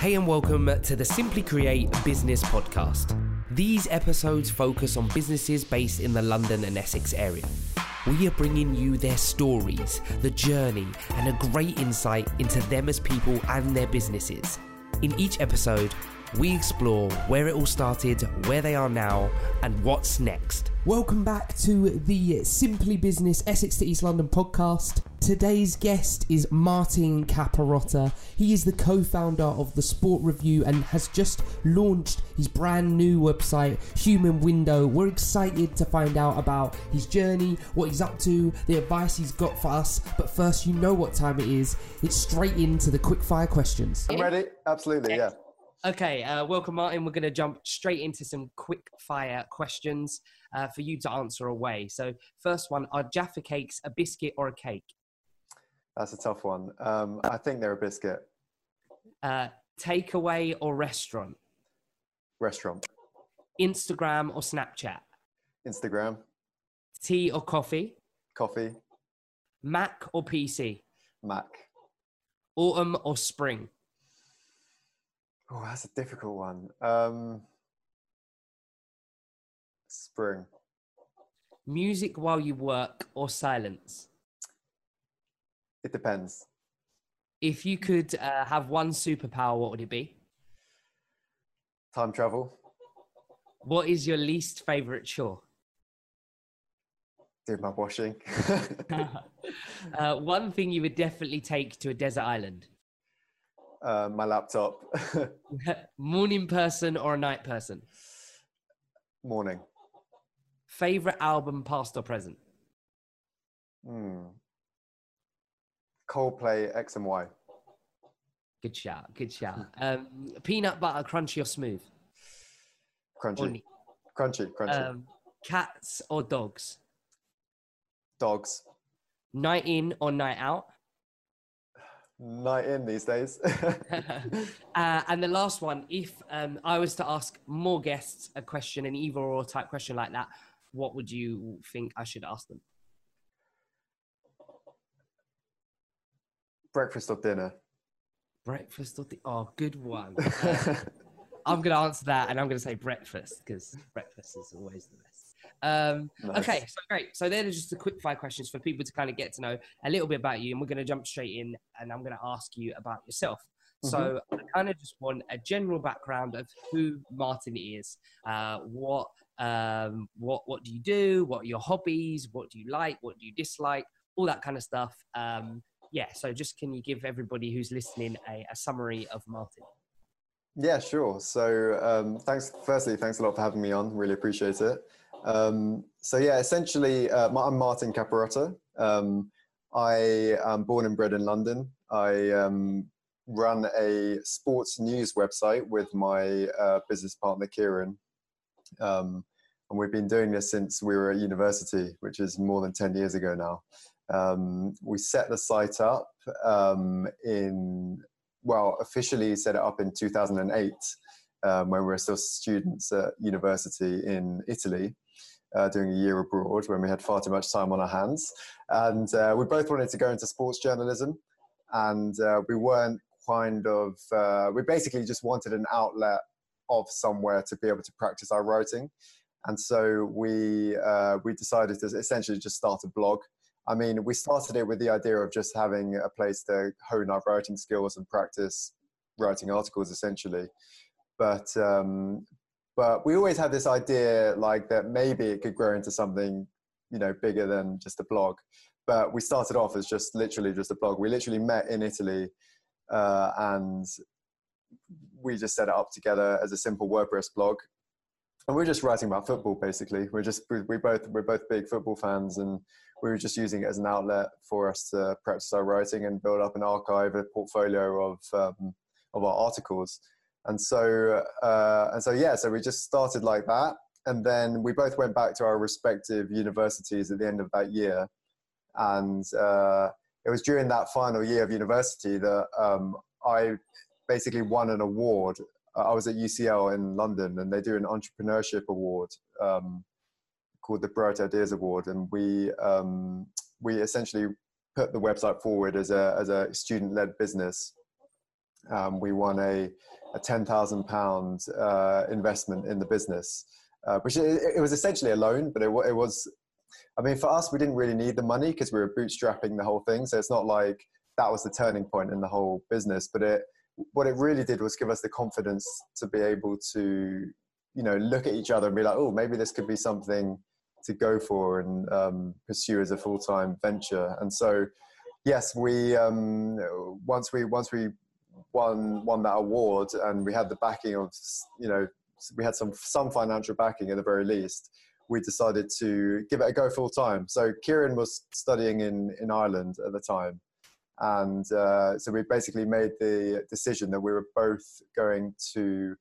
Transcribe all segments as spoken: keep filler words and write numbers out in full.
Hey and welcome to the Simply Create Business Podcast. These episodes focus on businesses based in the London and Essex area. We are bringing you their stories, the journey, and a great insight into them as people and their businesses. In each episode, we explore where it all started, where they are now, and what's next. Welcome back to the Simply Business Essex to East London podcast. Today's guest is Martin Caparotta. He is the co-founder of The Sport Review and has just launched his brand new website, Human Window. We're excited to find out about his journey, what he's up to, the advice he's got for us. But first, you know what time it is. It's straight into the quickfire questions. I'm ready. Absolutely, yeah. Okay, uh, welcome, Martin. We're going to jump straight into some quick fire questions uh, for you to answer away. So first one, are Jaffa cakes a biscuit or a cake? That's a tough one. Um, I think they're a biscuit. Uh, takeaway or restaurant? Restaurant. Instagram or Snapchat? Instagram. Tea or coffee? Coffee. Mac or P C? Mac. Autumn or spring? Oh, that's a difficult one. Um, spring. Music while you work or silence? It depends. If you could uh, have one superpower, what would it be? Time travel. What is your least favorite chore? Do my washing. uh, one thing you would definitely take to a desert island? Uh, my laptop. Morning person or a night person? Morning. Favorite album, past or present? Hmm. Coldplay, X and Y. Good shout, good shout. Um, peanut butter, crunchy or smooth? Crunchy. Or, crunchy, crunchy. Um, cats or dogs? Dogs. Night in or night out? Night in these days. uh, and the last one, if um, I was to ask more guests a question, an either or type question like that, what would you think I should ask them? Breakfast or dinner? Breakfast or dinner? Oh, good one. Uh, I'm going to answer that and I'm going to say breakfast because breakfast is always the best. Um, nice. Okay, so great. So they're just the quick fire questions for people to kind of get to know a little bit about you. And we're going to jump straight in and I'm going to ask you about yourself. Mm-hmm. So I kind of just want a general background of who Martin is. Uh, what, um, what, what do you do? What are your hobbies? What do you like? What do you dislike? All that kind of stuff. Um, yeah, so just can you give everybody who's listening a, a summary of Martin? Yeah, sure. So um, thanks. Firstly, thanks a lot for having me on. Really appreciate it. Um, so yeah, essentially, uh, I'm Martin Caparotta. Um, I am born and bred in London. I um, run a sports news website with my uh, business partner, Kieran. Um, and we've been doing this since we were at university, which is more than ten years ago now. Um, we set the site up um, in, well, officially set it up in two thousand eight, um, when we were still students at university in Italy, uh, doing a year abroad when we had far too much time on our hands. And uh, we both wanted to go into sports journalism, and uh, we weren't kind of, uh, we basically just wanted an outlet of somewhere to be able to practice our writing. And so we, uh, we decided to essentially just start a blog. I mean, we started it with the idea of just having a place to hone our writing skills and practice writing articles, essentially. But um, but we always had this idea, like, that maybe it could grow into something, you know, bigger than just a blog. But we started off as just literally just a blog. We literally met in Italy, uh, and we just set it up together as a simple WordPress blog. And we're just writing about football, basically. We're just we, we both we're both big football fans, and we were just using it as an outlet for us to practice our writing and build up an archive, a portfolio of um, of our articles. And so uh, and so yeah, so we just started like that, and then we both went back to our respective universities at the end of that year. And uh, it was during that final year of university that um, I basically won an award. I was at U C L in London, and they do an entrepreneurship award um, called the Bright Ideas Award. And we um, we essentially put the website forward as a as a student-led business. Um, we won a, a ten thousand pound uh, investment in the business, uh, which it, it was essentially a loan, but it, it was, I mean, for us, we didn't really need the money because we were bootstrapping the whole thing. So it's not like that was the turning point in the whole business, but it, what it really did was give us the confidence to be able to, you know, look at each other and be like, oh, maybe this could be something to go for and um, pursue as a full-time venture. And so, yes, we um, once we once we won won that award and we had the backing of, you know, we had some some financial backing at the very least, we decided to give it a go full-time. So Kieran was studying in in Ireland at the time. And uh, so we basically made the decision that we were both going to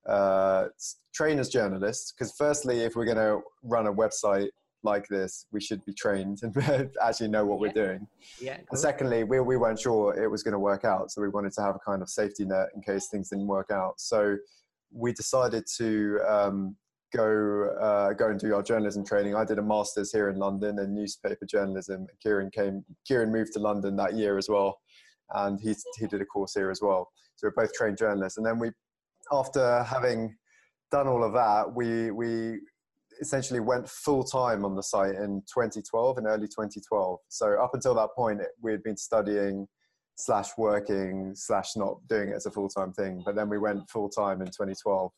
uh, train as journalists. Because firstly, if we're going to run a website like this, we should be trained and actually know what yeah. we're doing. Yeah. Cool. And secondly, we, we weren't sure it was going to work out. So we wanted to have a kind of safety net in case things didn't work out. So we decided to um, go uh, go and do our journalism training. I did a master's here in London in newspaper journalism. Kieran came. Kieran moved to London that year as well, and he he did a course here as well. So we're both trained journalists. And then we, after having done all of that, we we essentially went full time on the site in twenty twelve, in early twenty twelve. So up until that point, we had been studying slash working slash not doing it as a full time thing. But then we went full time in twenty twelve.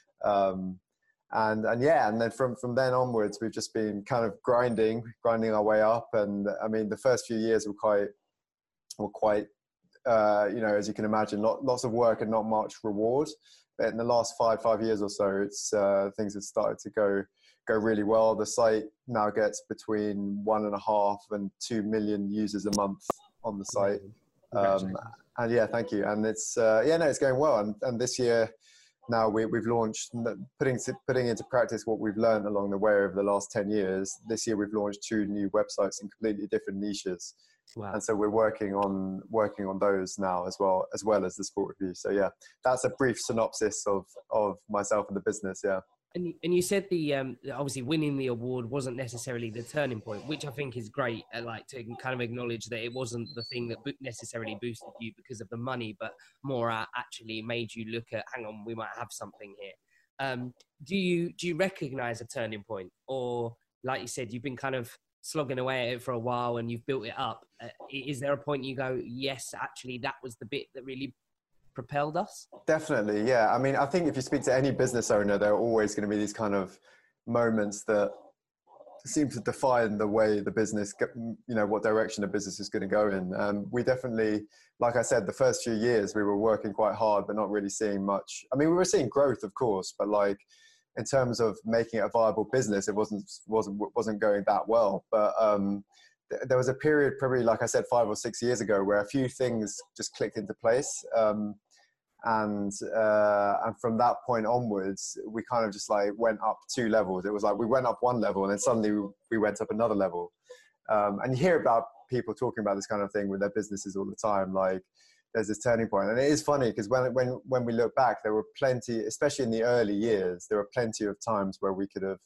Um, And, and yeah, and then from, from then onwards, we've just been kind of grinding, grinding our way up. And I mean, the first few years were quite, were quite, uh, you know, as you can imagine, lot, lots of work and not much reward. But in the last five, five years or so, it's, uh, things have started to go, go really well. The site now gets between one and a half and two million users a month on the site. Um, and yeah, thank you. And it's, uh, yeah, no, it's going well. And, and this year, now we, we've launched, putting, putting into practice what we've learned along the way over the last ten years. This year we've launched two new websites in completely different niches. Wow. And so we're working on working on those now as well, as well as the Sport Review. So yeah, that's a brief synopsis of, of myself and the business, yeah. And you, and you said the um, obviously winning the award wasn't necessarily the turning point, which I think is great. I like to kind of acknowledge that it wasn't the thing that necessarily boosted you because of the money, but more uh, actually made you look at, hang on, we might have something here. Um, do you do you recognise a turning point, or like you said, you've been kind of slogging away at it for a while and you've built it up? Uh, is there a point you go, yes, actually, that was the bit that really propelled us? Definitely, yeah. I mean, I think if you speak to any business owner, there are always going to be these kind of moments that seem to define the way the business, you know, what direction the business is going to go in. Um, we definitely, like I said, the first few years we were working quite hard, but not really seeing much. I mean, we were seeing growth, of course, but like in terms of making it a viable business, it wasn't wasn't wasn't going that well. But um, there was a period, probably like I said, five or six years ago, where a few things just clicked into place. Um, and uh, and from that point onwards, we kind of just like went up two levels. It was like we went up one level and then suddenly we went up another level. Um, and you hear about people talking about this kind of thing with their businesses all the time, like there's this turning point. And it is funny because when, when, when we look back, there were plenty, especially in the early years, there were plenty of times where we could have,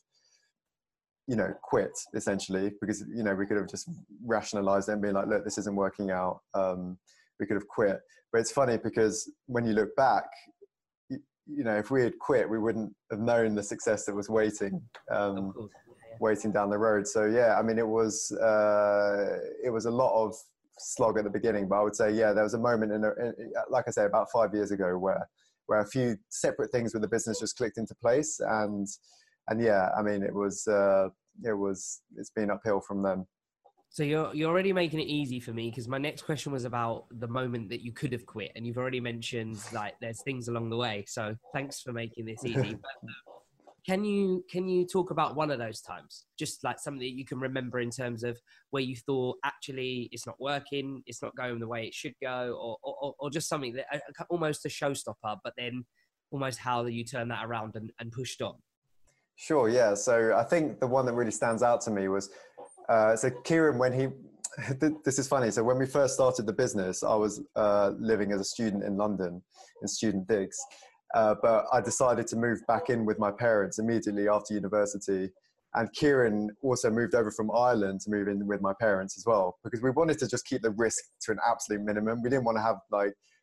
you know, quit essentially, because, you know, we could have just rationalized it and been like, look, this isn't working out. Um, we could have quit. But it's funny because when you look back, you, you know, if we had quit, we wouldn't have known the success that was waiting, um, yeah, yeah. waiting down the road. So yeah, I mean, it was, uh, it was a lot of slog at the beginning, but I would say, yeah, there was a moment in, a, in like I say, about five years ago where, where a few separate things with the business just clicked into place. And, and yeah, I mean, it was, uh, it was, it's been uphill from then. So you're you're already making it easy for me, because my next question was about the moment that you could have quit, and you've already mentioned like there's things along the way. So thanks for making this easy. But, uh, can you can you talk about one of those times, just like something that you can remember in terms of where you thought actually it's not working, it's not going the way it should go, or or, or just something that uh, almost a showstopper, but then almost how you turn that around and, and pushed on? Sure, yeah. So I think the one that really stands out to me was. Uh, so Kieran, when he, this is funny. So when we first started the business, I was uh, living as a student in London in student digs. Uh, but I decided to move back in with my parents immediately after university. And Kieran also moved over from Ireland to move in with my parents as well, because we wanted to just keep the risk to an absolute minimum. We didn't want to have like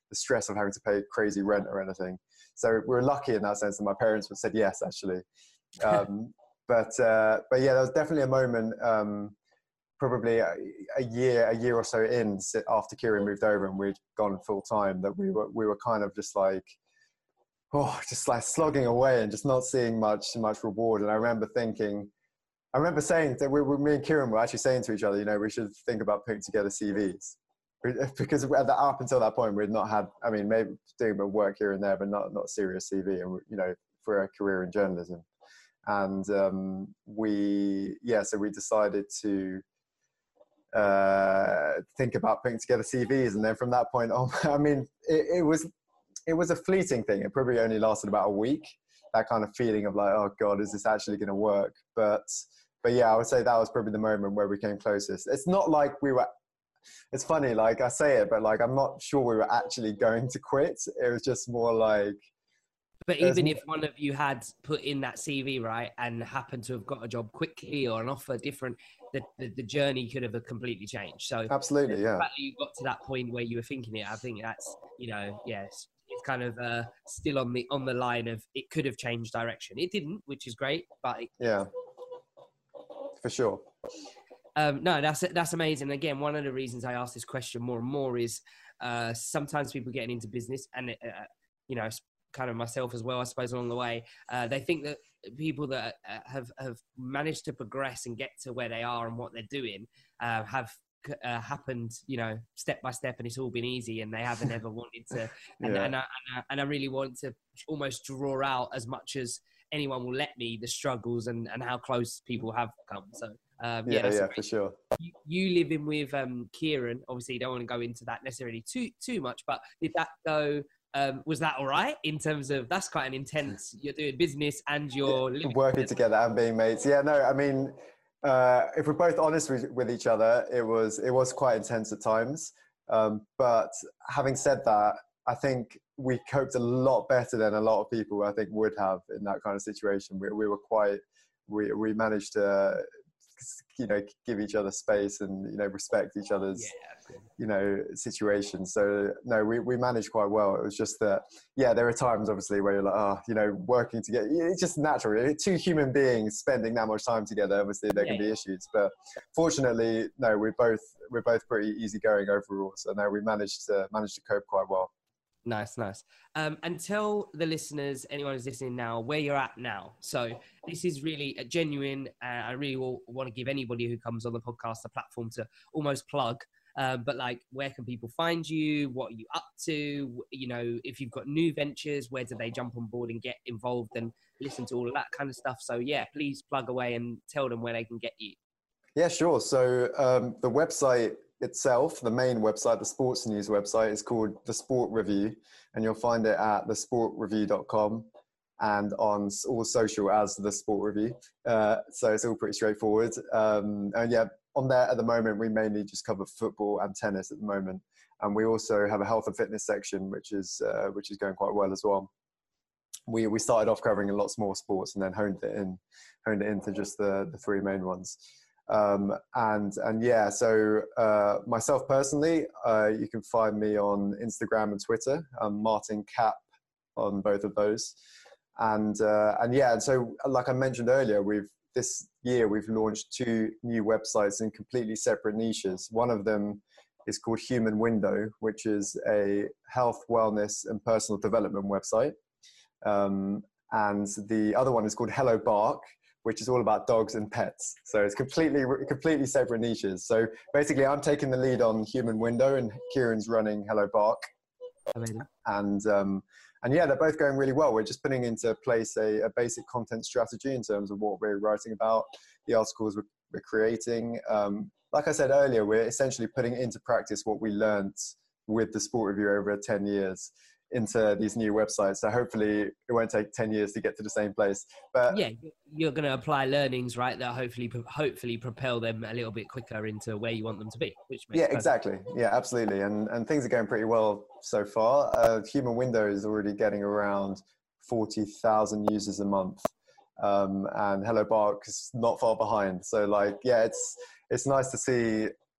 the stress of having to pay crazy rent or anything. So we were lucky in that sense that my parents said yes, actually. Um, but, uh, but yeah, there was definitely a moment, um, probably a, a year, a year or so in after Kieran moved over and we'd gone full time, that we were, we were kind of just like, oh, just like slogging away and just not seeing much, much reward. And I remember thinking, I remember saying that we, we, me and Kieran were actually saying to each other, you know, we should think about putting together C Vs. Because at the, up until that point, we'd not had, I mean, maybe doing a bit of work here and there, but not, not a serious C V, and, you know, for a career in journalism. And um, we, yeah, so we decided to uh, think about putting together C Vs. And then from that point on, I mean, it, it was, it was a fleeting thing. It probably only lasted about a week, that kind of feeling of like, oh God, is this actually going to work? But, but yeah, I would say that was probably the moment where we came closest. It's not like we were, it's funny, like I say it, but like, I'm not sure we were actually going to quit. It was just more like. But even if one of you had put in that C V, right, and happened to have got a job quickly or an offer different, the, the, the journey could have completely changed. So absolutely, yeah. The fact that you got to that point where you were thinking it, I think that's, you know, yes, it's kind of uh, still on the on the line of it could have changed direction. It didn't, which is great, but it, yeah, for sure. Um, no, that's that's amazing. Again, one of the reasons I ask this question more and more is uh, sometimes people getting into business, and uh, you know, kind of myself as well, I suppose, along the way, uh, they think that people that uh, have have managed to progress and get to where they are and what they're doing uh, have uh, happened, you know, step by step, and it's all been easy, and they haven't ever wanted to. And, yeah. and, I, and, I, and I really want to almost draw out as much as anyone will let me the struggles and, and how close people have come. So. Um, yeah, yeah, yeah, for sure. You, you living with um, Kieran, obviously you don't want to go into that necessarily too too much, but did that go, um, was that all right in terms of, that's quite an intense, you're doing business and you're living working together and being mates. Yeah, no, I mean, uh, if we're both honest with, with each other, it was, it was quite intense at times. Um, but having said that, I think we coped a lot better than a lot of people I think would have in that kind of situation. We, we were quite, we, we managed to, you know, give each other space and, you know, respect each other's, yeah, you know, situations. So no, we, we managed quite well. It was just that, yeah, there are times obviously where you're like, oh, you know, working together, it's just natural. Two human beings spending that much time together, obviously there yeah, can be yeah. issues, but fortunately, no, we're both, we're both pretty easygoing overall. So no, we managed to manage to cope quite well. Nice, nice. Um, and tell the listeners, anyone who's listening now, where you're at now. So this is really a genuine, uh, I really will, want to give anybody who comes on the podcast a platform to almost plug. Um, but like, where can people find you? What are you up to? You know, if you've got new ventures, where do they jump on board and get involved and listen to all of that kind of stuff? So yeah, please plug away and tell them where they can get you. Yeah, sure. So um, the website itself, the main website, the sports news website, is called The Sport Review, and you'll find it at the sport review dot com and on all social as The Sport Review. Uh, so it's all pretty straightforward. Um, and yeah, on there at the moment, we mainly just cover football and tennis at the moment. And we also have a health and fitness section, which is, uh, which is going quite well as well. We, we started off covering lots more sports and then honed it in, honed it into just the, the three main ones. Um, and, and yeah, so, uh, myself personally, uh, you can find me on Instagram and Twitter. I'm Martin Cap on both of those. And, uh, and yeah, and so like I mentioned earlier, we've, this year we've launched two new websites in completely separate niches. One of them is called Human Window, which is a health, wellness and personal development website. Um, and the other one is called Hello Bark, which is all about dogs and pets. So it's completely, completely separate niches. So basically I'm taking the lead on Human Window and Kieran's running Hello Bark. Amazing. And, um, and yeah, they're both going really well. We're just putting into place a, a basic content strategy in terms of what we're writing about, the articles we're, we're creating. Um, like I said earlier, we're essentially putting into practice what we learned with the Sport Review over ten years into these new websites. So hopefully it won't take ten years to get to the same place. But yeah, you're going to apply learnings, right, that hopefully hopefully propel them a little bit quicker into where you want them to be. Which makes yeah, sense. Exactly. Yeah, absolutely. And and things are going pretty well so far. Uh, Human Window is already getting around forty thousand users a month. Um, and Hello Bark is not far behind. So like, yeah, it's it's nice to see,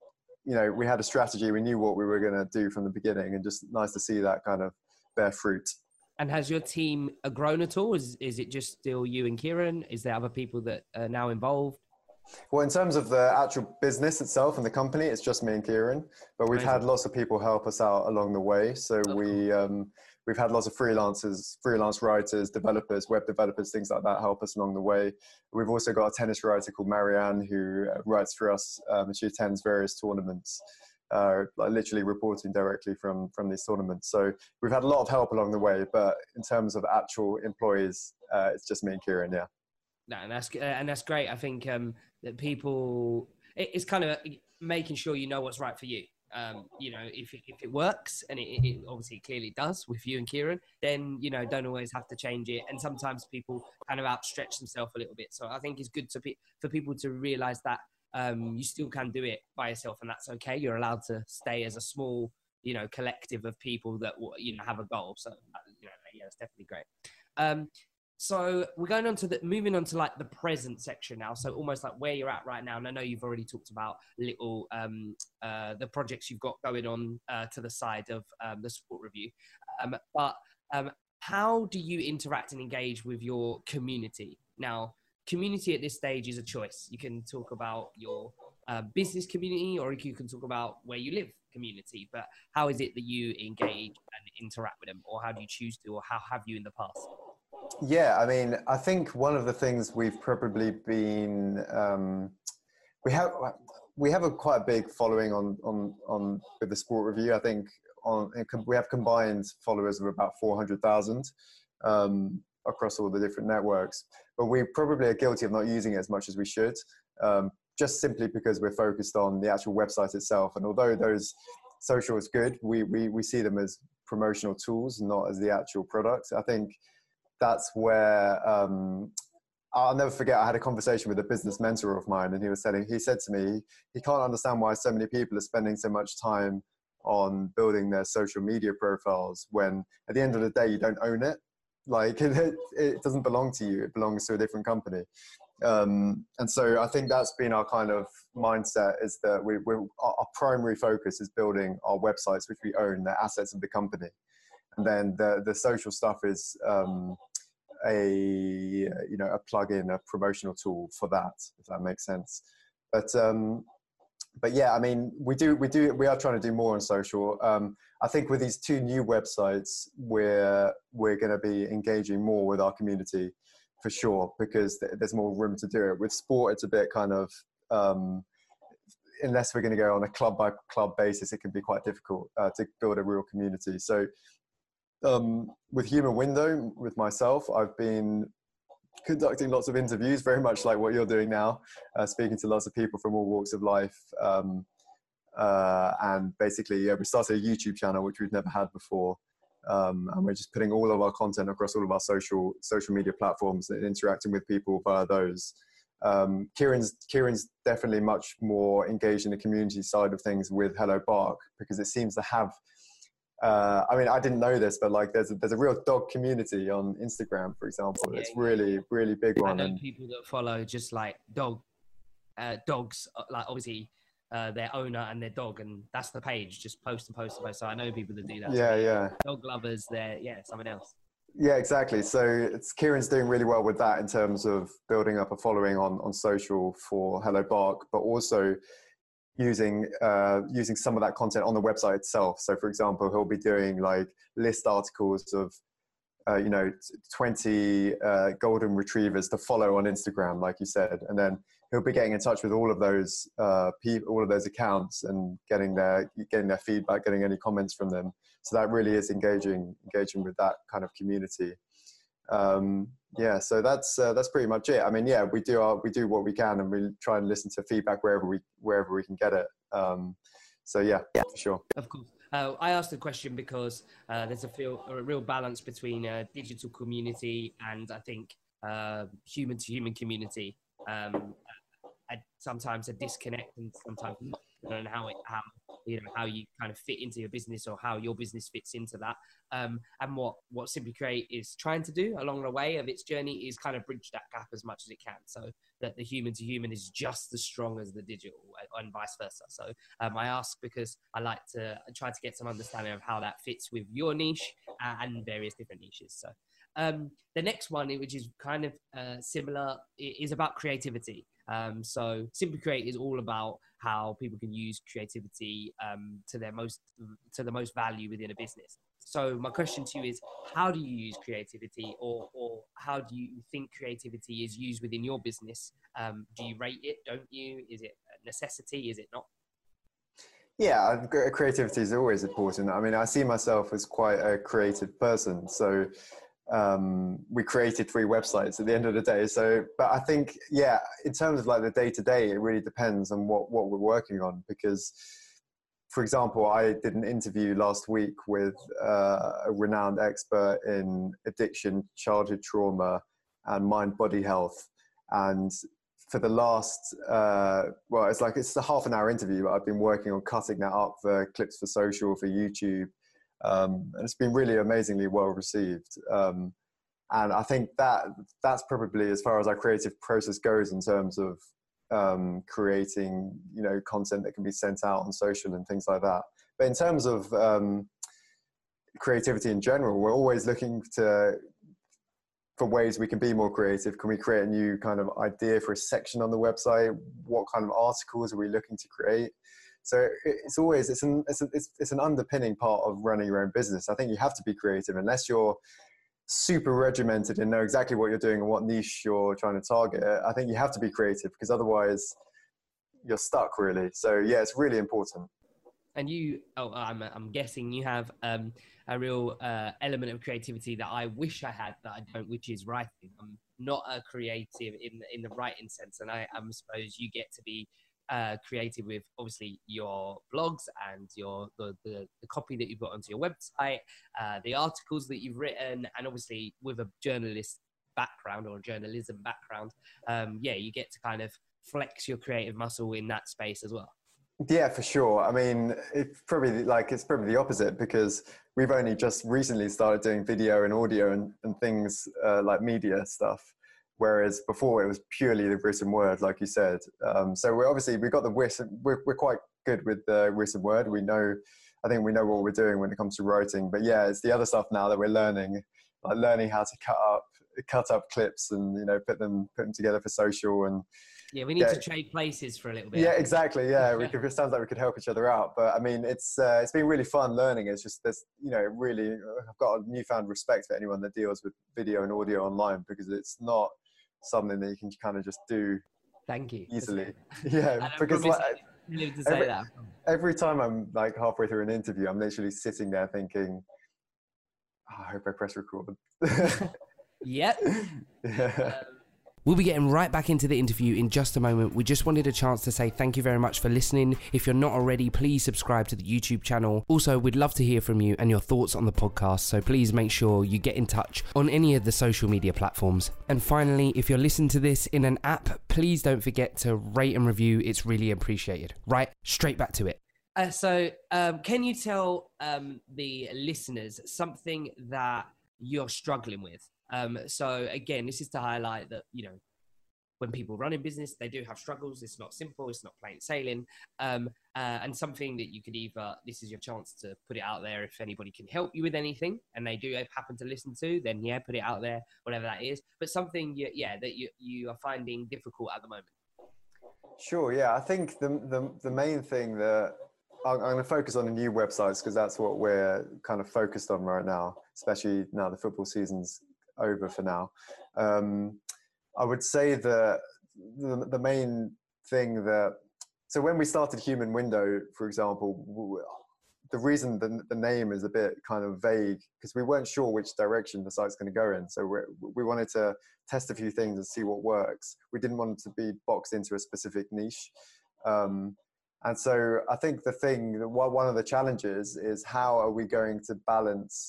you know, we had a strategy. We knew what we were going to do from the beginning, and just nice to see that kind of bear fruit. And has your team grown at all? Is is it just still you and Kieran? Is there other people that are now involved? Well, in terms of the actual business itself and the company, it's just me and Kieran, but we've Amazing. had lots of people help us out along the way. So Of we, um, we've had lots of freelancers, freelance writers, developers, web developers, things like that help us along the way. We've also got a tennis writer called Marianne who writes for us, um, and she attends various tournaments, uh, like literally reporting directly from, from these tournaments. So we've had a lot of help along the way, but in terms of actual employees, uh, it's just me and Kieran, yeah. No, and that's, and that's great. I think um, that people, it, it's kind of making sure you know what's right for you. Um, you know, if it, if it works, and it, it obviously clearly does with you and Kieran, then, you know, don't always have to change it. And sometimes people kind of outstretch themselves a little bit. So I think it's good to be, for people to realize that um, you still can do it by yourself, and that's okay. You're allowed to stay as a small, you know, collective of people that, you know, have a goal. So, you know, yeah, it's definitely great. Um, So we're going on to the, moving on to like the present section now. So almost like where you're at right now. And I know you've already talked about little, um, uh, the projects you've got going on uh, to the side of um, the sport review. Um, but um, how do you interact and engage with your community? Now, community at this stage is a choice. You can talk about your uh, business community, or you can talk about where you live community, but how is it that you engage and interact with them, or how do you choose to, or how have you in the past? Yeah, I mean, I think one of the things we've probably been, um, we have we have a quite a big following on on on with the Sport Review. I think on we have combined followers of about four hundred thousand um, across all the different networks. But we probably are guilty of not using it as much as we should, um, just simply because we're focused on the actual website itself. And although those social is good, we we we see them as promotional tools, not as the actual product. I think that's where um, I'll never forget. I had a conversation with a business mentor of mine, and he was saying, he said to me, he can't understand why so many people are spending so much time on building their social media profiles when at the end of the day, you don't own it. Like it, it doesn't belong to you. It belongs to a different company. Um, and so I think that's been our kind of mindset, is that we, we're, our primary focus is building our websites, which we own, the assets of the company. And then the, the social stuff is um, a, you know, a plug-in, a promotional tool for that, if that makes sense. But, um, but yeah, I mean, we do, we do, we are trying to do more on social. Um, I think with these two new websites, we're, we're going to be engaging more with our community for sure, because th- there's more room to do it. With sport, it's a bit kind of, um, unless we're going to go on a club by club basis, it can be quite difficult uh, to build a real community. So um, with Human Window, with myself, I've been conducting lots of interviews, very much like what you're doing now, uh, speaking to lots of people from all walks of life. Um, uh, and basically, yeah, we started a YouTube channel, which we've never had before. Um, and we're just putting all of our content across all of our social social media platforms and interacting with people via those. Um, Kieran's, Kieran's definitely much more engaged in the community side of things with Hello Bark, because it seems to have, uh, I mean, I didn't know this, but like there's a, there's a real dog community on Instagram, for example. Yeah, it's really, really big one. I know and people that follow just like dog, uh, dogs, like obviously uh, their owner and their dog, and that's the page, just post and post and post. So I know people that do that. Yeah, so, yeah. Dog lovers, they're, yeah, something else. Yeah, exactly. So it's, Kieran's doing really well with that in terms of building up a following on, on social for Hello Bark, but also using uh, using some of that content on the website itself. So for example, he'll be doing like list articles of, uh, you know, twenty uh, golden retrievers to follow on Instagram, like you said, and then he'll be getting in touch with all of those uh, people, all of those accounts, and getting their getting their feedback, getting any comments from them. So that really is engaging engaging with that kind of community. Um, yeah, so that's uh, that's pretty much it. I mean, yeah, we do our, we do what we can, and we try and listen to feedback wherever we wherever we can get it. Um, so yeah, yeah, for sure. Of course. Uh, I asked the question because uh, there's a, feel, a real balance between uh, digital community and I think uh, human to human community. Um, I, sometimes a disconnect and sometimes not. I don't know how it, how you know, how you kind of fit into your business or how your business fits into that. Um, and what, what Simply Create is trying to do along the way of its journey is kind of bridge that gap as much as it can, so that the human to human is just as strong as the digital, and vice versa. So um, I ask because I like to try to get some understanding of how that fits with your niche and various different niches. So um, the next one, which is kind of uh, similar, is about creativity. Um, so Simply Create is all about how people can use creativity um, to their most to the most value within a business. So my question to you is, how do you use creativity, or or how do you think creativity is used within your business? Um, do you rate it? Don't you? Is it a necessity? Is it not? Yeah, creativity is always important. I mean, I see myself as quite a creative person. So um, we created three websites at the end of the day. So, but I think, yeah, in terms of like the day to day, it really depends on what, what we're working on. Because, for example, I did an interview last week with uh, a renowned expert in addiction, childhood trauma, and mind body health. And for the last, uh, well, it's like, it's a half an hour interview, but I've been working on cutting that up for clips for social, for YouTube. Um, and it's been really amazingly well received. Um, and I think that that's probably as far as our creative process goes in terms of um, creating, you know, content that can be sent out on social and things like that. But in terms of um, creativity in general, we're always looking to for ways we can be more creative. Can we create a new kind of idea for a section on the website? What kind of articles are we looking to create? So it's always, it's an, it's, a, it's, it's an underpinning part of running your own business. I think you have to be creative unless you're super regimented and know exactly what you're doing and what niche you're trying to target. I think you have to be creative because otherwise you're stuck really. So yeah, it's really important. And you, oh, I'm, I'm guessing you have um, a real uh, element of creativity that I wish I had that I don't, which is writing. I'm not a creative in in the writing sense, and I, I suppose you get to be uh, creative with obviously your blogs and your the, the, the copy that you've got onto your website, uh, the articles that you've written, and obviously with a journalist background or a journalism background, um, yeah, you get to kind of flex your creative muscle in that space as well. Yeah, for sure. I mean, it's probably like, it's probably the opposite because we've only just recently started doing video and audio and, and things uh, like media stuff. Whereas before it was purely the written word, like you said. Um, so we're obviously, we've got the written, we're, we're quite good with the written word. We know, I think we know what we're doing when it comes to writing, but yeah, it's the other stuff now that we're learning, like learning how to cut up, cut up clips and, you know, put them, put them together for social. And yeah, we need yeah. to trade places for a little bit. Yeah, exactly. Yeah, we could, it sounds like we could help each other out. But I mean, it's uh, it's been really fun learning. It's just this, you know, really, I've got a newfound respect for anyone that deals with video and audio online because it's not something that you can kind of just do. Thank you. Easily. Yeah, because like, to say every, that. every time I'm like halfway through an interview, I'm literally sitting there thinking, oh, I hope I press record. Yep. Yeah. Um, We'll be getting right back into the interview in just a moment. We just wanted a chance to say thank you very much for listening. If you're not already, please subscribe to the YouTube channel. Also, we'd love to hear from you and your thoughts on the podcast, so please make sure you get in touch on any of the social media platforms. And finally, if you're listening to this in an app, please don't forget to rate and review. It's really appreciated. Right, straight back to it. Uh, so, um, can you tell um, the listeners something that you're struggling with? Um, so again, this is to highlight that, you know, when people run in business, they do have struggles. It's not simple. It's not plain sailing. Um, uh, and something that you could either, this is your chance to put it out there. If anybody can help you with anything and they do happen to listen to, then yeah, put it out there, whatever that is. But something, you, yeah, that you, you are finding difficult at the moment. Sure. Yeah. I think the, the, the main thing that I'm, I'm going to focus on the new websites because that's what we're kind of focused on right now, especially now the football season's over for now. Um, I would say that the, the main thing that, so when we started Human Window, for example, the reason the, the name is a bit kind of vague because we weren't sure which direction the site's going to go in. So we we wanted to test a few things and see what works. We didn't want it to be boxed into a specific niche. Um, and so I think the thing, one of the challenges is how are we going to balance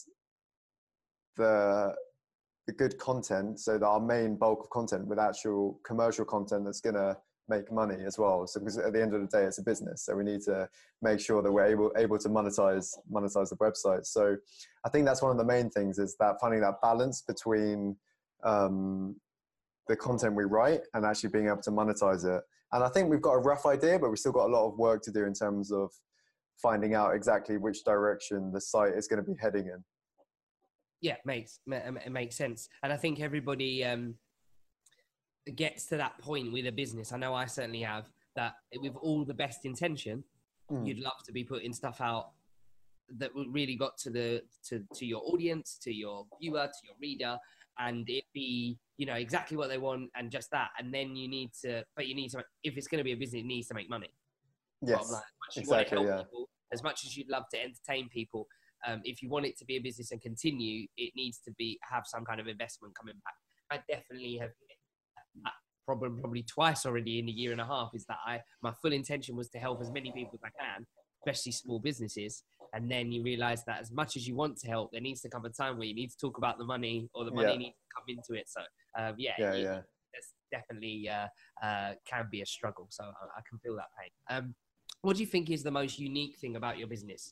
the the good content, so that our main bulk of content with actual commercial content that's going to make money as well. So because at the end of the day, it's a business, so we need to make sure that we're able able to monetize monetize the website. So I think that's one of the main things, is that finding that balance between um, the content we write and actually being able to monetize it. And I think we've got a rough idea, but we've still got a lot of work to do in terms of finding out exactly which direction the site is going to be heading in. Yeah, makes it makes sense. And I think everybody um, gets to that point with a business. I know I certainly have, that with all the best intention, mm. you'd love to be putting stuff out that really got to the to, to your audience, to your viewer, to your reader, and it be, you know, exactly what they want and just that. And then you need to, but you need to, if it's going to be a business, it needs to make money. Yes, like, exactly, yeah. People, as much as you'd love to entertain people, um, if you want it to be a business and continue, it needs to be have some kind of investment coming back. I definitely have that problem probably twice already in a year and a half, is that I my full intention was to help as many people as I can, especially small businesses. And then you realize that as much as you want to help, there needs to come a time where you need to talk about the money, or the money yeah. needs to come into it. So um, yeah, yeah, it, yeah. it's definitely uh, uh, can be a struggle. So I, I can feel that pain. Um, what do you think is the most unique thing about your business?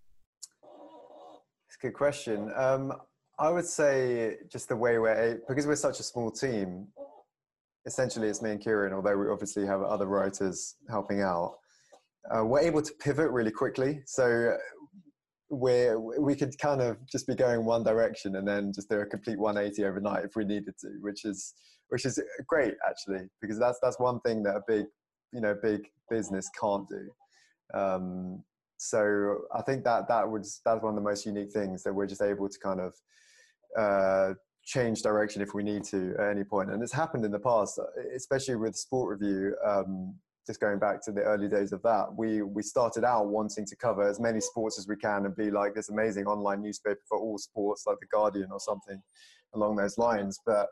It's a good question. Um, I would say just the way we're, because we're such a small team, essentially it's me and Kieran, although we obviously have other writers helping out. Uh, we're able to pivot really quickly. So we're, we could kind of just be going one direction and then just do a complete one eighty overnight if we needed to, which is, which is great actually, because that's, that's one thing that a big, you know, big business can't do. Um, so I think that that would, that's one of the most unique things, that we're just able to kind of uh, change direction if we need to at any point. And it's happened in the past, especially with Sport Review. Um, just going back to the early days of that, we we started out wanting to cover as many sports as we can and be like this amazing online newspaper for all sports, like The Guardian or something along those lines. But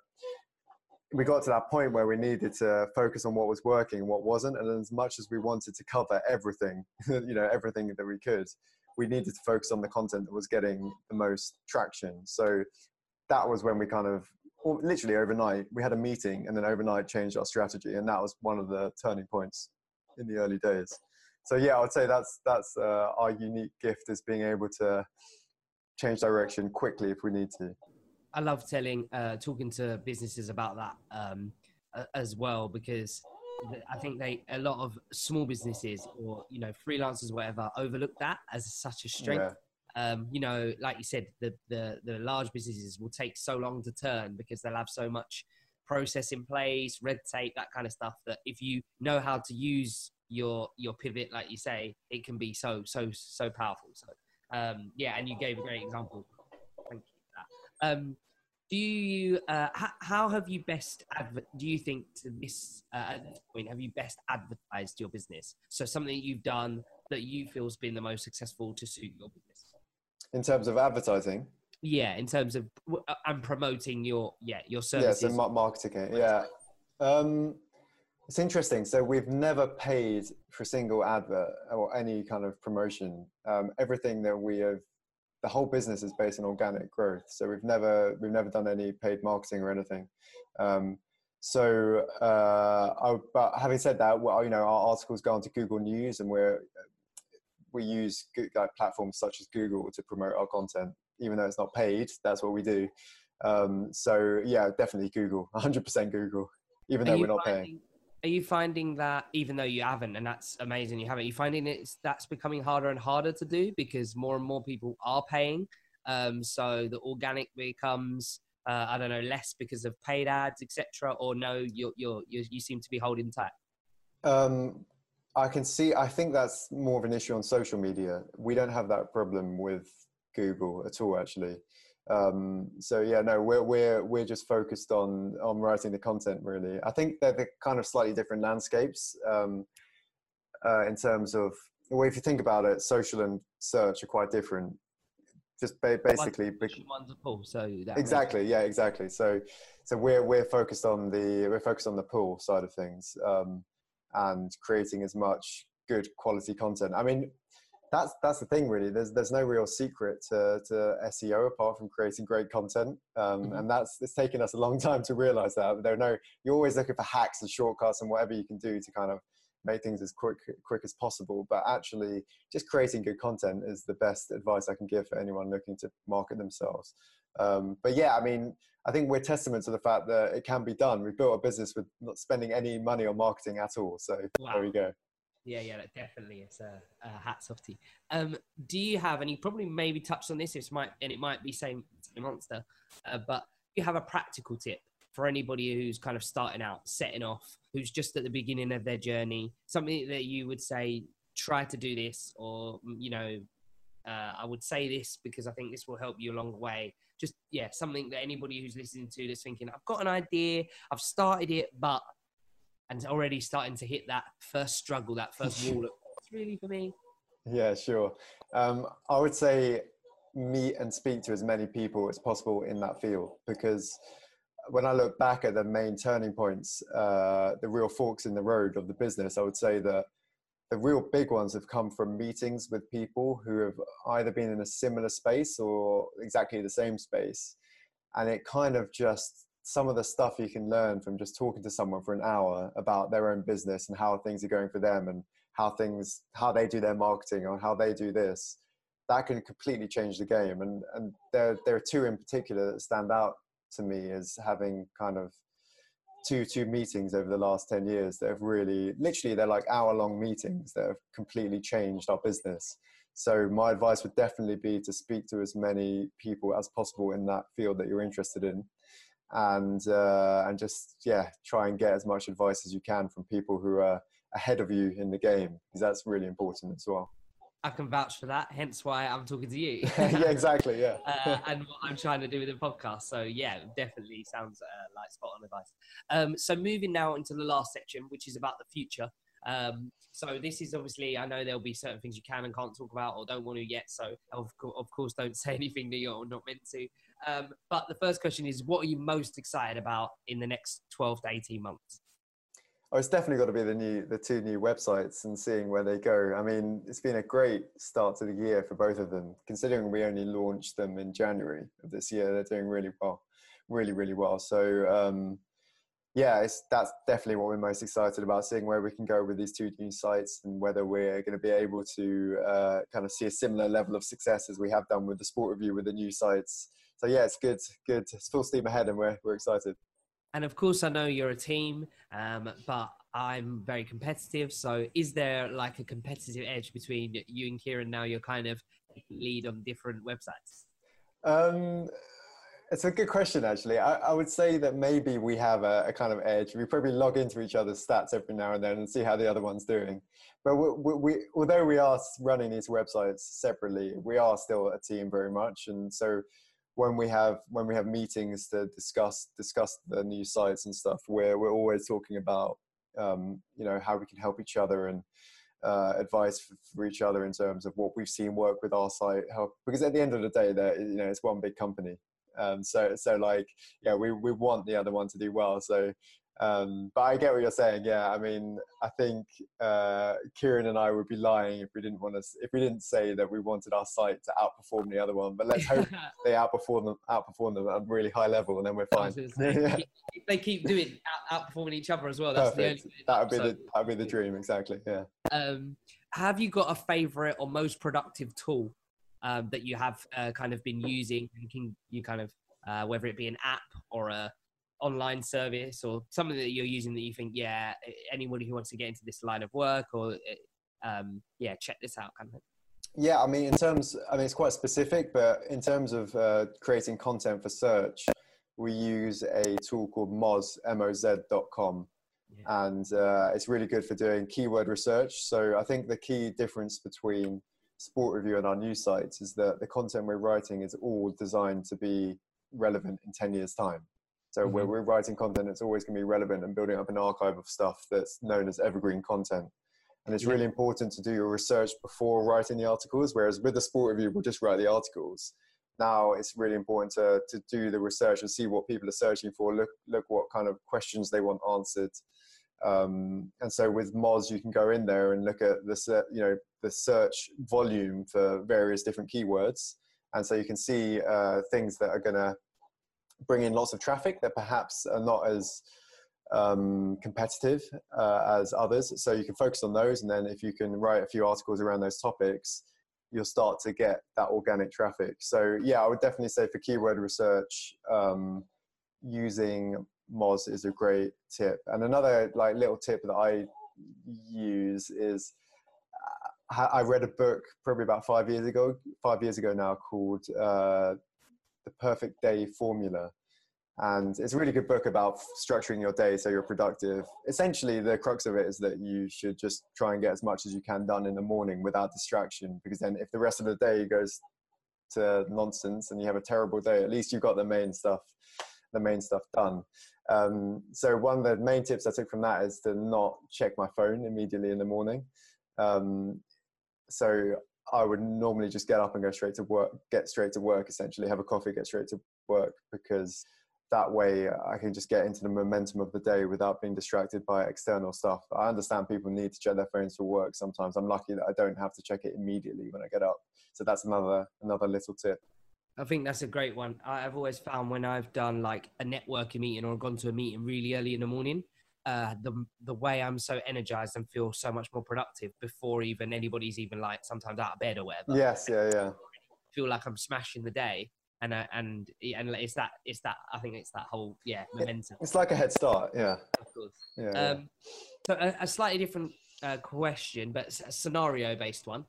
we got to that point where we needed to focus on what was working and what wasn't. And as much as we wanted to cover everything, you know, everything that we could, we needed to focus on the content that was getting the most traction. So that was when we kind of, well, literally overnight, we had a meeting and then overnight changed our strategy. And that was one of the turning points in the early days. So yeah, I would say that's, that's uh, our unique gift, is being able to change direction quickly if we need to. I love telling, uh, talking to businesses about that um, as well, because I think they, a lot of small businesses or, you know, freelancers, whatever, overlook that as such a strength. Yeah. Um, you know, like you said, the, the, the large businesses will take so long to turn because they'll have so much process in place, red tape, that kind of stuff, that if you know how to use your, your pivot, like you say, it can be so, so, so powerful. So, um, yeah. And you gave a great example. Thank you for that. Um, do you, uh, how, how have you best, adver- do you think to this, uh, at this point, have you best advertised your business? So something you've done that you feel has been the most successful to suit your business? In terms of advertising? Yeah, in terms of, uh, and promoting your, yeah, your services. Yeah, so marketing it, yeah. Um, it's interesting. So we've never paid for a single advert or any kind of promotion. Um, everything that we have, the whole business is based on organic growth. So we've never, we've never done any paid marketing or anything. Um, so, uh, I, but having said that, well, you know, our articles go onto Google News, and we're, we use like platforms such as Google to promote our content, even though it's not paid. That's what we do. Um, so yeah, definitely Google, one hundred percent Google, even though we're not finding, paying. Are you finding that, even though you haven't, and that's amazing, you haven't, are you finding it's, that's becoming harder and harder to do because more and more people are paying? Um, so the organic becomes, uh, I don't know, less because of paid ads, et cetera, or no, you're, you're, you're, you seem to be holding tight? Um, I can see, I think that's more of an issue on social media. We don't have that problem with Google at all, actually. Um, so yeah, no, we're, we're, we're just focused on, on writing the content, really. I think they're the kind of slightly different landscapes, um, uh, in terms of, well, if you think about it, social and search are quite different. Just ba- basically, one's one's a pull, so that exactly, yeah, exactly. So, so we're, we're focused on the, we're focused on the pull side of things, um, and creating as much good quality content. I mean, That's that's the thing, really. There's there's no real secret to, to S E O apart from creating great content, um, Mm-hmm. and that's it's taken us a long time to realize that. There are no you're always looking for hacks and shortcuts and whatever you can do to kind of make things as quick quick as possible. But actually, just creating good content is the best advice I can give for anyone looking to market themselves. Um, but yeah, I mean, I think we're testament to the fact that it can be done. We've built a business with not spending any money on marketing at all. So Wow. there we go. Yeah, yeah, definitely. It's a, a hats off to you. Um, do you have, and you probably maybe touched on this, it's might, and it might be same, same answer, uh, but do you have a practical tip for anybody who's kind of starting out, setting off, who's just at the beginning of their journey, something that you would say, try to do this, or, you know, uh, I would say this because I think this will help you along the way. Just, yeah, something that anybody who's listening to that's thinking, I've got an idea, I've started it, but and already starting to hit that first struggle, that first wall of what's really for me? Yeah, sure. Um, I would say meet and speak to as many people as possible in that field, because when I look back at the main turning points, uh, the real forks in the road of the business, I would say that the real big ones have come from meetings with people who have either been in a similar space or exactly the same space. And it kind of just, some of the stuff you can learn from just talking to someone for an hour about their own business and how things are going for them and how things, how they do their marketing or how they do this, that can completely change the game. And, and there, there are two in particular that stand out to me as having kind of two, two meetings over the last ten years that have really, literally they're like hour long meetings that have completely changed our business. So my advice would definitely be to speak to as many people as possible in that field that you're interested in. And uh, and just, yeah, try and get as much advice as you can from people who are ahead of you in the game, because that's really important as well. I can vouch for that, hence why I'm talking to you. Yeah, exactly, yeah. uh, and what I'm trying to do with the podcast. So yeah, definitely sounds uh, like spot on advice. Um, so moving now into the last section, which is about the future. Um, so this is obviously, I know there'll be certain things you can and can't talk about or don't want to yet. So of, co- of course, don't say anything that you're not meant to. Um, but the first question is, what are you most excited about in the next twelve to eighteen months? Oh, it's definitely got to be the new, the two new websites and seeing where they go. I mean, it's been a great start to the year for both of them, considering we only launched them in January of this year. They're doing really well, really, really well. So, um, yeah, it's, that's definitely what we're most excited about, seeing where we can go with these two new sites and whether we're going to be able to uh, kind of see a similar level of success as we have done with the Sport Review with the new sites. So yeah, it's good, good. It's full steam ahead and we're, we're excited. And of course, I know you're a team, um, but I'm very competitive. So is there like a competitive edge between you and Kieran now you're kind of lead on different websites? Um, it's a good question, actually. I, I would say that maybe we have a, a kind of edge. We probably log into each other's stats every now and then and see how the other one's doing. But we, we, we, although we are running these websites separately, we are still a team very much. And so when we have when we have meetings to discuss discuss the new sites and stuff, we're we're always talking about um, you know, how we can help each other and uh, advice for, for each other in terms of what we've seen work with our site. Help, because at the end of the day, that, you know, it's one big company. Um, so so like yeah, we we want the other one to do well. So. Um, but I get what you're saying. Yeah, I mean, I think uh, Kieran and I would be lying if we didn't want to, if we didn't say that we wanted our site to outperform the other one. But let's hope they outperform them, outperform them at a really high level, and then we're fine. Say, yeah. If they keep doing out, outperforming each other as well, that's Perfect. the only. That would be so, the that would be the dream. Exactly. Yeah. Um, have you got a favorite or most productive tool um, that you have uh, kind of been using, and can you kind of uh, whether it be an app or a online service or something that you're using that you think, yeah, anybody who wants to get into this line of work or um yeah, check this out kind of thing? Yeah, I mean, in terms, I mean, it's quite specific, but in terms of uh, creating content for search, we use a tool called Moz, M O Z dot com. Yeah. And uh, it's really good for doing keyword research. So I think the key difference between Sport Review and our news sites is that the content we're writing is all designed to be relevant in ten years time. So mm-hmm. where we're writing content, it's always going to be relevant and building up an archive of stuff that's known as evergreen content. And it's yeah. really important to do your research before writing the articles, whereas with the Sport Review, we'll just write the articles. Now it's really important to, to do the research and see what people are searching for, look, look what kind of questions they want answered, Um, and so with Moz, you can go in there and look at the, ser- you know, the search volume for various different keywords. And so you can see uh, things that are going to bring in lots of traffic that perhaps are not as um, competitive uh, as others. So you can focus on those. And then if you can write a few articles around those topics, you'll start to get that organic traffic. So yeah, I would definitely say for keyword research, um, using Moz is a great tip. And another like little tip that I use is uh, I read a book probably about five years ago, five years ago now called uh, The Perfect Day Formula. And it's a really good book about structuring your day so you're productive. Essentially, the crux of it is that you should just try and get as much as you can done in the morning without distraction, because then if the rest of the day goes to nonsense and you have a terrible day, at least you've got the main stuff, the main stuff done. Um, so one of the main tips I took from that is to not check my phone immediately in the morning. Um, so I would normally just get up and go straight to work, get straight to work, essentially have a coffee, get straight to work, because that way I can just get into the momentum of the day without being distracted by external stuff. I understand people need to check their phones for work sometimes. I'm lucky that I don't have to check it immediately when I get up. So that's another, another little tip. I think that's a great one. I've always found when I've done like a networking meeting or gone to a meeting really early in the morning, uh, the the way I'm so energized and feel so much more productive before even anybody's even like sometimes out of bed or whatever. Yes, yeah, yeah. I feel like I'm smashing the day. And uh, and and it's that it's that I think it's that whole yeah momentum. It's like a head start, yeah. Of course. Yeah. Um, yeah. So a, a slightly different uh, question, but a scenario based one.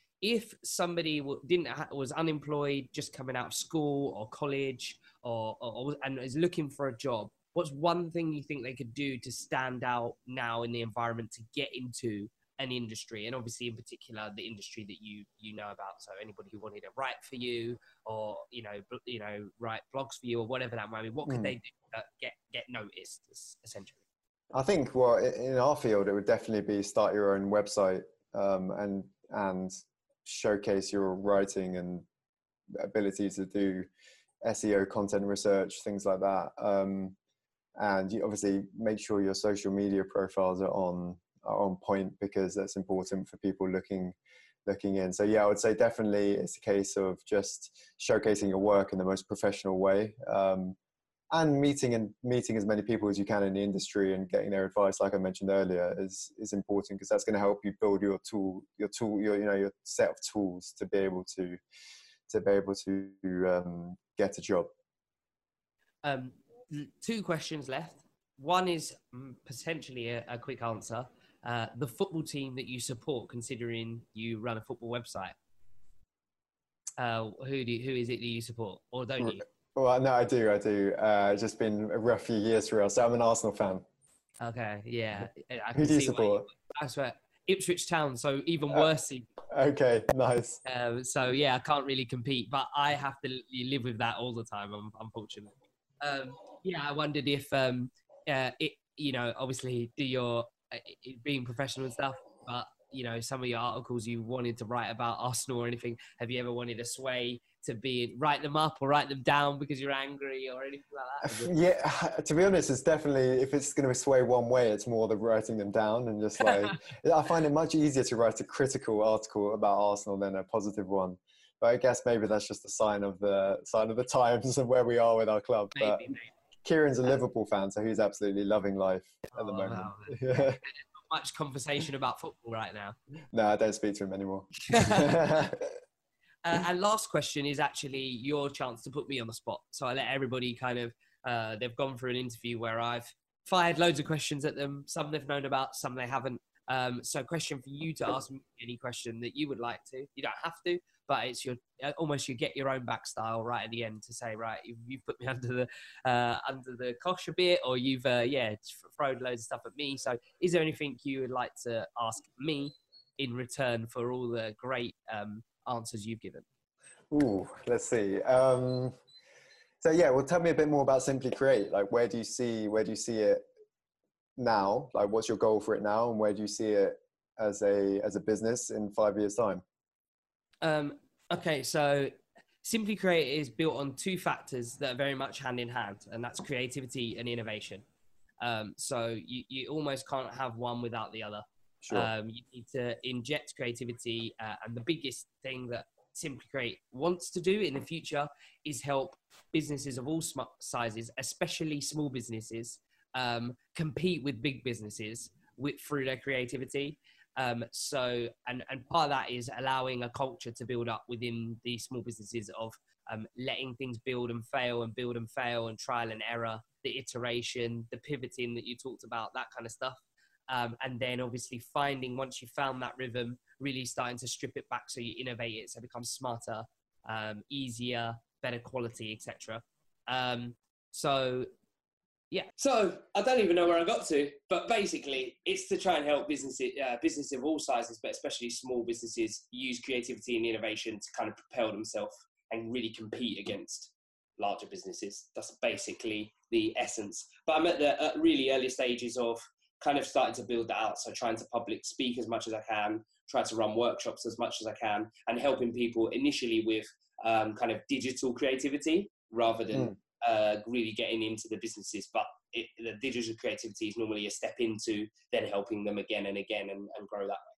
If somebody w- didn't ha- was unemployed, just coming out of school or college, or, or, or and is looking for a job, what's one thing you think they could do to stand out now in the environment to get into an industry, and obviously in particular the industry that you you know about? So anybody who wanted to write for you, or you know bl- you know write blogs for you, or whatever that might be, what could mm. they do to get get noticed essentially? I think well in our field it would definitely be start your own website um, and and showcase your writing and ability to do S E O, content research, things like that. Um, and you obviously make sure your social media profiles are on are on point, because that's important for people looking looking in. So yeah, I would say definitely it's a case of just showcasing your work in the most professional way, um, and meeting and meeting as many people as you can in the industry and getting their advice, like I mentioned earlier, is is important, because that's going to help you build your tool, your tool, your you know your set of tools to be able to to be able to um, get a job. Um, two questions left. One is potentially a, a quick answer. Uh, the football team that you support, considering you run a football website, uh, who do you, who is it that you support, or don't you? Well, no, I do, I do. Uh, it's just been a rough few years for us. So I'm an Arsenal fan. Okay, yeah. I Who do you support? I swear, Ipswich Town, so even worse. Uh, okay, nice. Um, so yeah, I can't really compete, but I have to live with that all the time, unfortunately. Um, yeah, I wondered if, um, uh, it, you know, obviously do your uh, being professional and stuff, but you know, some of your articles you wanted to write about Arsenal or anything, have you ever wanted to sway to be write them up or write them down because you're angry or anything like that? Yeah, to be honest, it's definitely, if it's going to sway one way, it's more the writing them down, and just like I find it much easier to write a critical article about Arsenal than a positive one. But I guess maybe that's just a sign of the sign of the times and where we are with our club. Maybe, but maybe. Kieran's a Liverpool fan, so he's absolutely loving life at the oh, moment. Wow. Yeah. Much conversation about football right now. No, I don't speak to him anymore. uh, and last question is actually your chance to put me on the spot. So I let everybody kind of, uh, they've gone through an interview where I've fired loads of questions at them. Some they've known about, some they haven't. Um, so question for you to ask me any question that you would like to. You don't have to, but it's your almost you get your own back style right at the end to say, right, you've, you've put me under the uh, under the cosh a bit, or you've uh, yeah thrown loads of stuff at me. So is there anything you would like to ask me in return for all the great um, answers you've given? Ooh, let's see. Um, so yeah, well, tell me a bit more about Simply Create. Like, where do you see where do you see it now? Like, what's your goal for it now, and where do you see it as a as a business in five years' time? Um, okay, so Simply Create is built on two factors that are very much hand in hand, and that's creativity and innovation. Um, so you, you almost can't have one without the other. Sure. Um, you need to inject creativity. Uh, and the biggest thing that Simply Create wants to do in the future is help businesses of all sm- sizes, especially small businesses, um, compete with big businesses with, through their creativity. Um, so, and, and part of that is allowing a culture to build up within these small businesses of um, letting things build and fail and build and fail and trial and error, the iteration, the pivoting that you talked about, that kind of stuff. Um, and then obviously finding, once you've found that rhythm, really starting to strip it back so you innovate it so it becomes smarter, um, easier, better quality, et cetera. Um, so, yeah. So I don't even know where I got to, but basically it's to try and help businesses, uh, businesses of all sizes, but especially small businesses, use creativity and innovation to kind of propel themselves and really compete against larger businesses. That's basically the essence. But I'm at the uh, really early stages of kind of starting to build that out. So trying to public speak as much as I can, try to run workshops as much as I can, and helping people initially with um, kind of digital creativity rather than mm. uh, really getting into the businesses. But it, the digital creativity is normally a step into then helping them again and again and, and grow that way.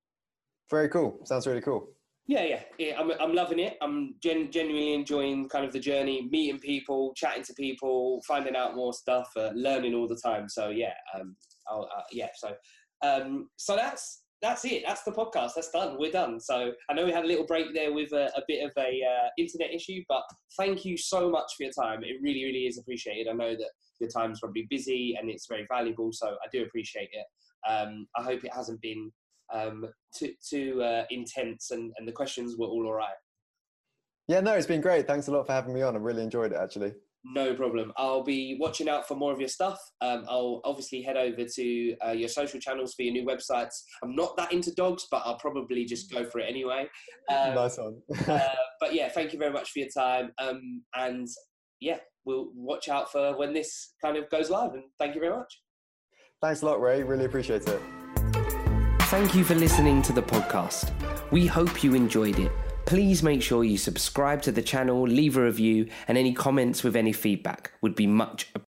Very cool. Sounds really cool. Yeah, yeah, yeah. I'm, I'm loving it. I'm gen- genuinely enjoying kind of the journey, meeting people, chatting to people, finding out more stuff, uh, learning all the time. So yeah, um, I'll, uh, yeah. So, um, so that's that's it. That's the podcast. That's done. We're done. So I know we had a little break there with a, a bit of a uh, internet issue, but thank you so much for your time. It really, really is appreciated. I know that your time's probably busy and it's very valuable, so I do appreciate it. Um, I hope it hasn't been um too too uh, intense and, and the questions were all all right. Yeah, no, it's been great. Thanks a lot for having me on. I really enjoyed it, actually. No problem. I'll be watching out for more of your stuff. Um, I'll obviously head over to uh, your social channels for your new websites. I'm not that into dogs, but I'll probably just go for it anyway. Um, nice one. uh, but yeah, thank you very much for your time. Um, and yeah, we'll watch out for when this kind of goes live. And thank you very much. Thanks a lot, Ray. Really appreciate it. Thank you for listening to the podcast. We hope you enjoyed it. Please make sure you subscribe to the channel, leave a review, and any comments with any feedback would be much appreciated.